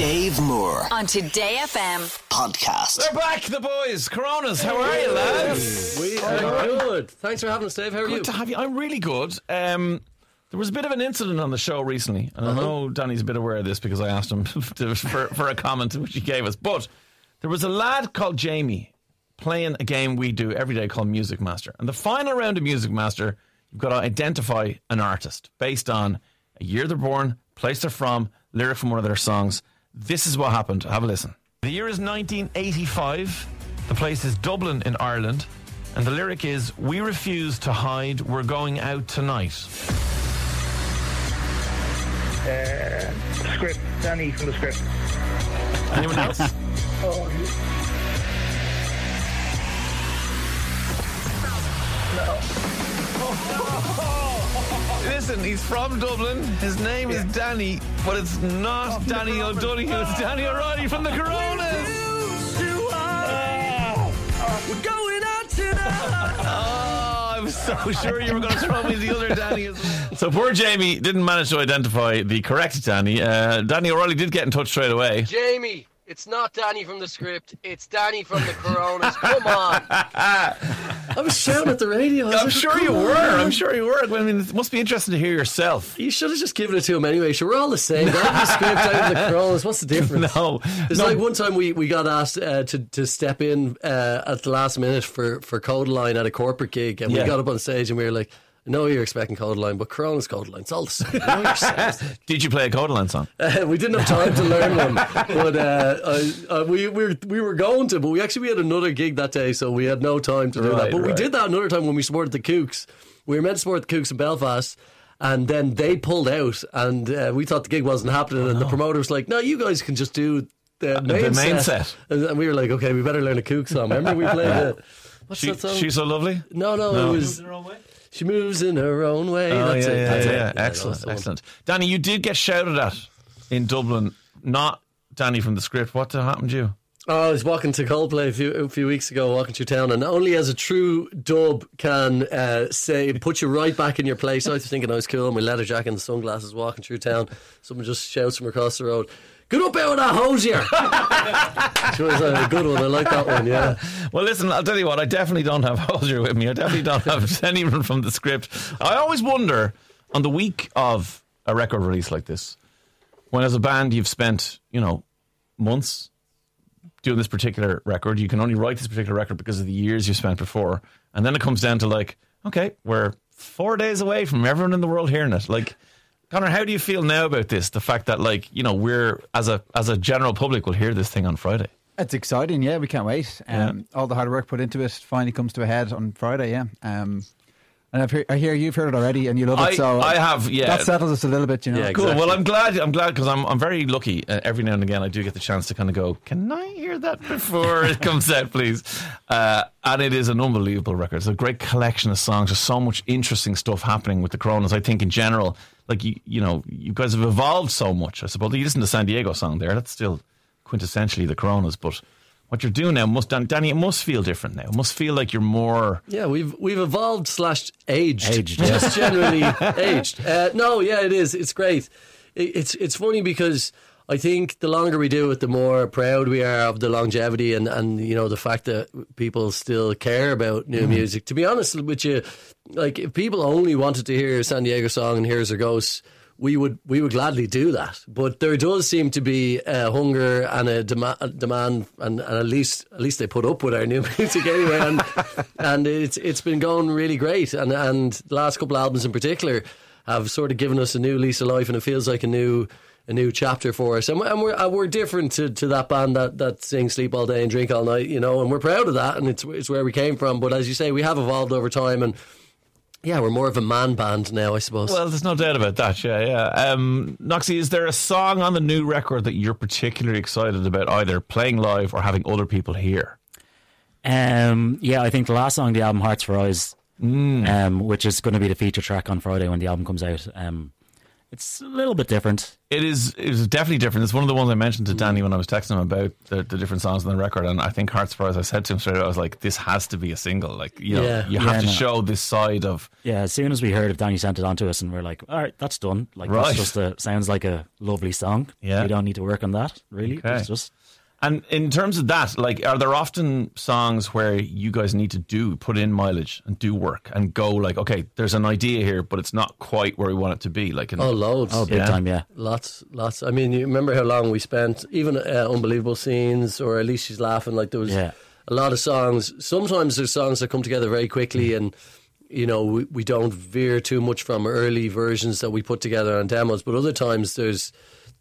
Dave Moore on Today FM podcast. They're back, the boys. Coronas, how are you, lads? We are good. Thanks for having us, Dave. How are you? Good to have you. I'm really good. There was a bit of an incident on the show recently, and I know Danny's a bit aware of this because I asked him for a comment which he gave us. But there was a lad called Jamie playing a game we do every day called Music Master. And the final round of Music Master, you've got to identify an artist based on a year they're born, place they're from, lyric from one of their songs. This is what happened. Have a listen. The year is 1985. The place is Dublin in Ireland. And the lyric is, "We refuse to hide, we're going out tonight." Script. Danny from the Script. Anyone else? Listen, he's from Dublin. His name is Danny, but it's not Danny O'Donoghue. It's Danny O'Reilly from the Coronas. We're going out tonight. Oh, I was so sure you were going to throw me the other Danny as well. So poor Jamie didn't manage to identify the correct Danny. Danny O'Reilly did get in touch straight away. Jamie, it's not Danny from the Script. It's Danny from the Coronas. Come on. I was shouting at the radio. I'm sure you were. I mean, it must be interesting to hear yourself. You should have just given it to him anyway. Sure, we're all the same. Danny the Script, Danny the Coronas. What's the difference? No. It's like one time we got asked to step in at the last minute for Codaline at a corporate gig, and we got up on stage and we were like, I know you're expecting Codaline, but Corona's Codaline. It's all the same. You know yourselves. Did you play a Codaline song? We didn't have time to learn one, but we were going to. But we had another gig that day, so we had no time to do that. But we did that another time when we supported the Kooks. We were meant to support the Kooks in Belfast, and then they pulled out, and we thought the gig wasn't happening. And the promoter was like, "No, you guys can just do the main set." And we were like, "Okay, we better learn a Kooks song." Remember we played what's that song? She's So Lovely? No, it was. She moves in her own way. That's it. Yeah. Excellent. Danny, you did get shouted at in Dublin, not Danny from the Script. What happened to you? Oh, I was walking to Coldplay a few weeks ago, walking through town, and only as a true dub can put you right back in your place. I was thinking I was cool in my leather jacket and sunglasses walking through town. Someone just shouts from across the road, "Get up out of that hosier!" Which was a good one. I like that one, yeah. Well, listen, I'll tell you what, I definitely don't have hosier with me. I definitely don't have anyone from the Script. I always wonder, on the week of a record release like this, when as a band you've spent, months doing this particular record, you can only write this particular record because of the years you spent before, and then it comes down to like, okay, we're 4 days away from everyone in the world hearing it. Like, Connor, how do you feel now about this? The fact that, we're as a general public will hear this thing on Friday. It's exciting, yeah. We can't wait. All the hard work put into it finally comes to a head on Friday, yeah. And I hear you've heard it already, and you love it. So I have, yeah. That settles us a little bit, Yeah, exactly. Cool. Well, I'm glad because I'm very lucky. Every now and again, I do get the chance to kind of go, can I hear that before it comes out, please? And it is an unbelievable record. It's a great collection of songs. There's so much interesting stuff happening with the Coronas. I think in general, like you guys have evolved so much. I suppose you listen to San Diego song there. That's still quintessentially the Coronas, but what you're doing now Danny, it must feel different now. It must feel like you're more. Yeah, we've evolved / aged, just generally aged. No, yeah, it is. It's great. It's funny because I think the longer we do it, the more proud we are of the longevity and the fact that people still care about new music. To be honest with you, like if people only wanted to hear a San Diego song and Here's Our Ghost, we would gladly do that. But there does seem to be a hunger and a demand, and at least they put up with our new music anyway. And it's been going really great. And the last couple of albums in particular have sort of given us a new lease of life, and it feels like a new chapter for us. And we're different to that band that sings Sleep All Day and Drink All Night, and we're proud of that, and it's where we came from. But as you say, we have evolved over time, and yeah, we're more of a man band now, I suppose. Well, there's no doubt about that, yeah. Noxie, is there a song on the new record that you're particularly excited about either playing live or having other people hear? I think the last song, the album Hearts for Eyes, which is going to be the feature track on Friday when the album comes out, It's a little bit different. It is definitely different. It's one of the ones I mentioned to Danny when I was texting him about the different songs on the record, and I think Heart Surprise, I said to him straight away, I was like, this has to be a single. Like, you know, you have to show this side of... Yeah, as soon as we heard it, Danny sent it on to us and we're like, all right, that's done. Like, Right. that's just sounds like a lovely song. Yeah. You don't need to work on that, really. Okay. It's just... And in terms of that, like, are there often songs where you guys need to put in mileage and do work and go like, okay, there's an idea here, but it's not quite where we want it to be? Like, Loads. Oh, big time, yeah. Lots. I mean, you remember how long we spent, even Unbelievable Scenes or At Least She's Laughing, like there was a lot of songs. Sometimes there's songs that come together very quickly and, you know, we don't veer too much from early versions that we put together on demos, but other times there's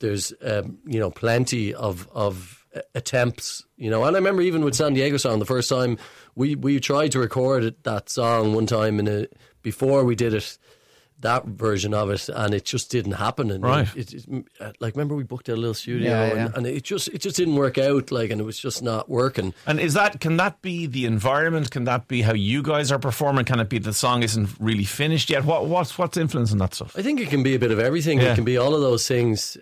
you know, plenty of attempts, you know. And I remember even with San Diego Song, the first time we tried to record that song one time before we did it, that version of it, and it just didn't happen. And right, like, remember we booked a little studio, and it just didn't work out, like, and it was just not working. And can that be the environment? Can that be how you guys are performing? Can it be the song isn't really finished yet? What's influencing that stuff? I think it can be a bit of everything. It can be all of those things.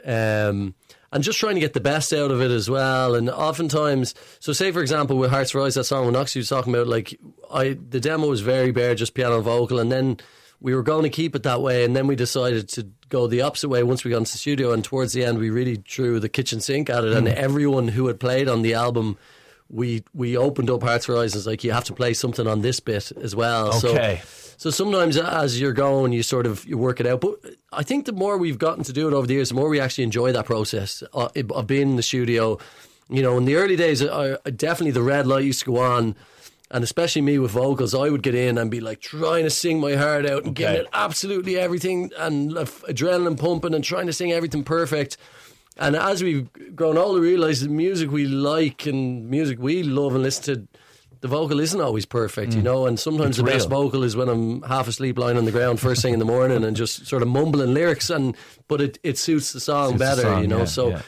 And just trying to get the best out of it as well. And oftentimes, so say for example with Hearts Rise, that song when Noxie was talking about, like, the demo was very bare, just piano and vocal, and then we were going to keep it that way, and then we decided to go the opposite way once we got into the studio, and towards the end we really threw the kitchen sink at it, and everyone who had played on the album, we opened up Hearts Rise and was like, you have to play something on this bit as well. Okay. So sometimes as you're going, you work it out. But I think the more we've gotten to do it over the years, the more we actually enjoy that process of being in the studio. You know, in the early days, definitely the red light used to go on, and especially me with vocals, I would get in and be like trying to sing my heart out and giving it absolutely everything and adrenaline pumping and trying to sing everything perfect. And as we've grown older, we realise the music we like and music we love and listen to, the vocal isn't always perfect, you know, and sometimes the best vocal is when I'm half asleep lying on the ground first thing in the morning and just sort of mumbling lyrics, but it suits the song better, you know.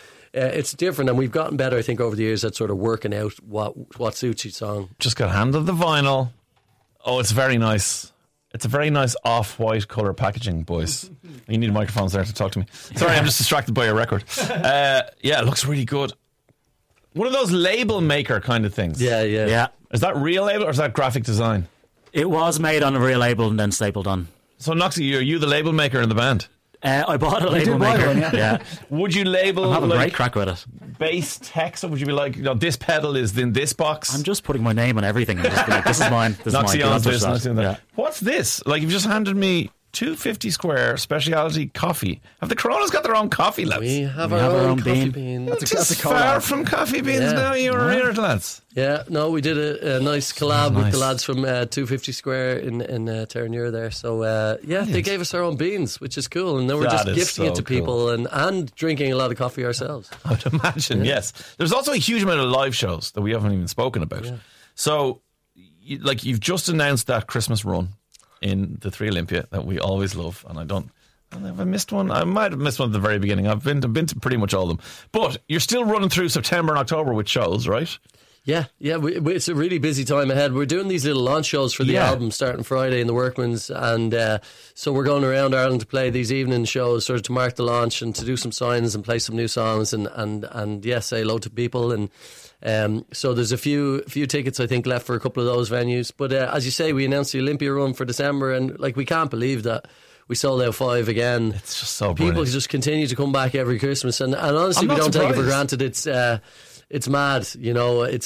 It's different, and we've gotten better, I think, over the years at sort of working out what suits each song. Just got handed the vinyl. Oh, it's very nice. It's a very nice off-white colour packaging, boys. You need microphones there to talk to me. Sorry, I'm just distracted by your record. Yeah, it looks really good. One of those label maker kind of things. Yeah. Is that real label or is that graphic design? It was made on a real label and then stapled on. So, Noxie, are you the label maker in the band? I bought a label maker. One, yeah. Would you label I'm having like a great crack with it. bass text, or would you be like, you know, this pedal is in this box? I'm just putting my name on everything and just be like, this is mine. This Noxie is mine. on Don't this, touch that. Noxie on that. What's this? Like, you've just handed me 250 square speciality coffee. Have the Coronas got their own coffee, lads? We have our own coffee bean. That's far from coffee beans now. You're here, lads. Yeah, no, we did a nice collab with the lads from 250 Square in Terranure there. So, they gave us our own beans, which is cool. And then we're just gifting it to people and drinking a lot of coffee ourselves. I would imagine, yes. There's also a huge amount of live shows that we haven't even spoken about. Yeah. So, you've just announced that Christmas run in the 3 Olympia that we always love, and have I missed one? I might have missed one at the very beginning. I've been to pretty much all of them. But you're still running through September and October with shows, right? Yeah, it's a really busy time ahead. We're doing these little launch shows for the album starting Friday in the Workman's, and so we're going around Ireland to play these evening shows sort of to mark the launch and to do some signs and play some new songs and say hello to people. And so there's a few tickets, I think, left for a couple of those venues. But as you say, we announced the Olympia run for December, and like, we can't believe that we sold out 5 again. It's just so people brilliant. just continue to come back every Christmas, and honestly, we don't take it for granted. It's mad, you know. It's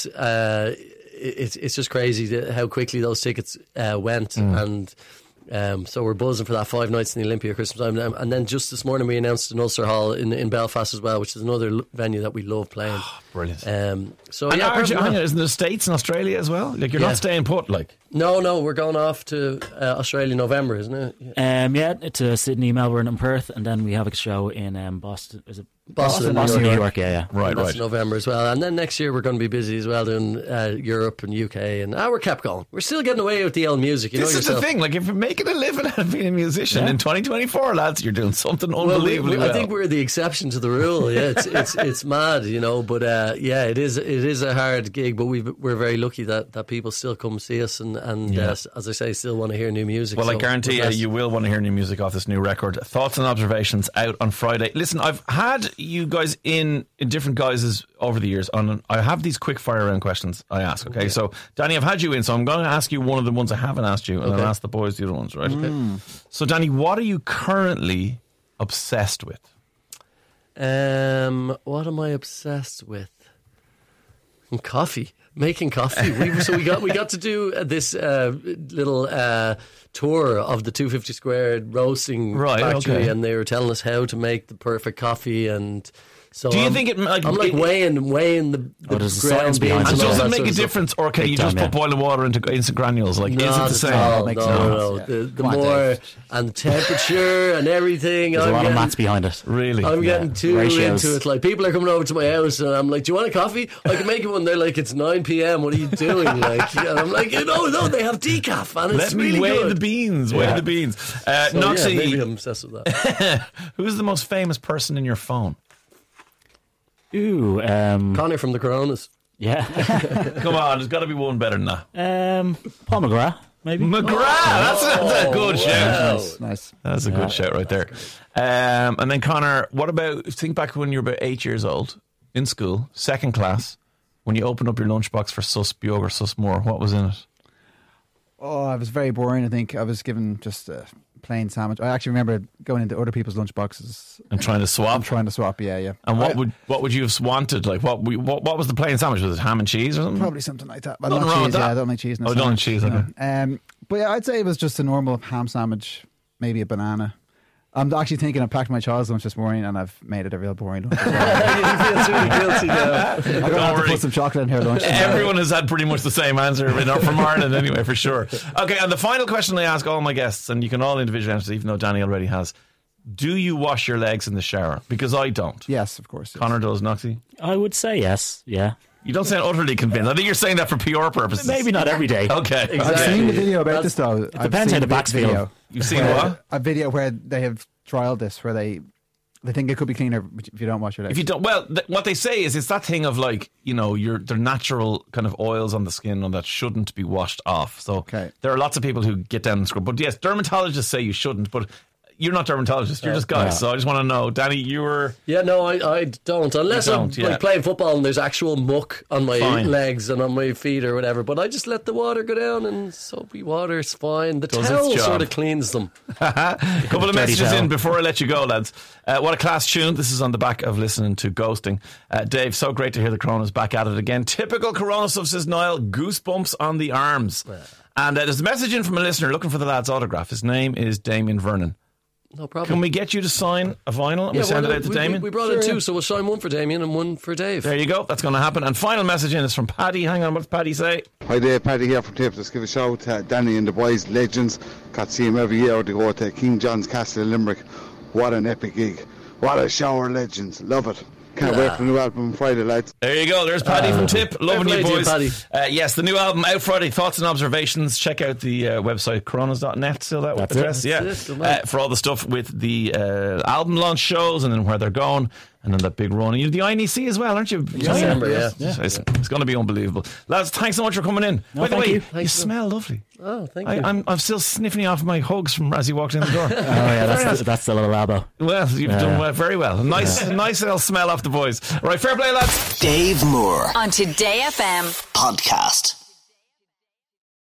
just crazy how quickly those tickets went, and so we're buzzing for that 5 nights in the Olympia Christmas time. And then just this morning we announced an Ulster Hall in Belfast as well, which is another venue that we love playing. Oh, brilliant. So and yeah, isn't there States and Australia as well? Like, you're not staying put, like? No, we're going off to Australia in November, isn't it? To Sydney, Melbourne and Perth, and then we have a show in Boston. Is it Boston, Boston, New New York. York, yeah. Right, That's right. November as well. And then next year we're going to be busy as well doing Europe and UK. And we're kept going. We're still getting away with the old music. You This know is yourself. the thing. Like, if you're making a living out of being a musician in 2024, lads, you're doing something Well, unbelievably well. I think we're the exception to the rule. Yeah, it's mad, you know. But yeah, it is a hard gig. But we're very lucky that people still come see us and as I say, still want to hear new music. Well, I So guarantee we're you, blessed. you will want to hear new music off this new record. Thoughts and observations out on Friday. Listen, I've had you guys in different guises over the years. I have these quick fire round questions I ask. Okay, so Danny, I've had you in, so I'm going to ask you one of the ones I haven't asked you, and I'll ask the boys the other ones, right? Okay. So, Danny, what are you currently obsessed with? What am I obsessed with? Coffee. Making coffee. We got to do this little tour of the 250 Squared roasting factory, okay. and they were telling us how to make the perfect coffee. And so, Do you think it? Like, I'm like weighing the there's a ground science behind beans it. and and all does that it make sort a of stuff. difference, or can Big you just time, put boiling water into instant granules? Like, is it Not the at same? all, Makes no. sense. The Come on, more Dave. and the temperature and everything. There's a I'm lot of getting- maths behind it. Really? I'm getting too Ratios. into it. Like, people are coming over to my house and I'm like, do you want a coffee? I can make you one. They're like, it's 9 p.m. What are you doing? Like, and I'm like, no, they have decaf and it's Let me really weigh good. the beans. Weigh the beans. So, Noxie, yeah, maybe I'm obsessed with that. who's the most famous person in your phone? Ooh, Connor from the Coronas. yeah. Come on, there's got to be one better than that. Paul McGrath, maybe. McGrath, that's a good shout. Nice. That's a good shout right there. And then Connor, what about, think back when you were about 8 years old in school, second class, when you opened up your lunchbox for sus Bjorg or sus more, what was in it? Oh, I was very boring. I think I was given just a plain sandwich. I actually remember going into other people's lunchboxes And trying to swap? and trying to swap. Yeah. And what would you have wanted? Like, what was the plain sandwich? Was it ham and cheese or something? Probably something like that. But Nothing not wrong cheese. with that. Yeah, I don't like cheese. In a Oh, don't like sandwich, cheese, you okay. know. But yeah, I'd say it was just a normal ham sandwich, maybe a banana. I'm actually thinking I packed my child's lunch this morning and I've made it a real boring lunch. He feels really guilty now. I'm going to have to worry. put some chocolate in her lunch. Everyone has had pretty much the same answer from Ireland anyway, for sure. Okay, and the final question I ask all my guests, and you can all individually answer, even though Danny already has. Do you wash your legs in the shower? Because I don't. Yes, of course. Yes. Connor does, Noxie? I would say yes, yeah. You don't sound utterly convinced. I think you're saying that for PR purposes. Maybe not every day. Okay. I've seen the video about That's- this though. It depends how the backs feel. You've seen what? A video where they have trialed this, where they think it could be cleaner if you don't wash your legs. If you don't, well, what they say is it's that thing of like, you know, they're natural kind of oils on the skin and that shouldn't be washed off. So Okay. there are lots of people who get down and scrub. But yes, dermatologists say you shouldn't, but you're not dermatologists, you're just guys. So I just want to know, Danny, you were... Yeah, no, I don't. Unless I'm yeah. like playing football and there's actual muck on my Fine. legs and on my feet or whatever. But I just let the water go down and soapy water's fine. The Does its towel job. sort of cleans them. A couple of Dirty messages towel. in before I let you go, lads. What a class tune. This is on the back of listening to Ghosting. Dave, so great to hear the Coronas back at it again. Typical Corona stuff, says Niall. Goosebumps on the arms. And there's a message in from a listener looking for the lad's autograph. His name is Damien Vernon. No problem. Can we get you to sign a vinyl and we send it out to Damien? We brought in two, so we'll sign one for Damien and one for Dave. There you go. That's going to happen. And final message in is from Paddy. Hang on, what's Paddy say? Hi there, Paddy here from Tip. Let's give a shout out to Danny and the boys, legends. Got to see him every year. They go to King John's Castle in Limerick. What an epic gig. What a shower, legends. Love it. Can't wait for the new album on Friday, lads. There you go. There's Paddy from Tip. Loving fair you, play to you, boys. Paddy. Yes, the new album out Friday. Thoughts and observations. Check out the website coronas.net. Still that That's address? it. Yeah. That's it, good man. For all the stuff with the album launch shows and then where they're going. And then that big run. And you're the INEC as well, aren't you? December, yeah. Listen, it's going to be unbelievable. Lads, thanks so much for coming in. By the thank way, you. you smell lovely. Oh, thank you. I'm still sniffing off my hugs from as you walked in the door. Oh, yeah, that's the little Labo. Well, you've done very well. Nice little smell off the boys. Right, fair play, lads. Dave Moore On Today FM. podcast.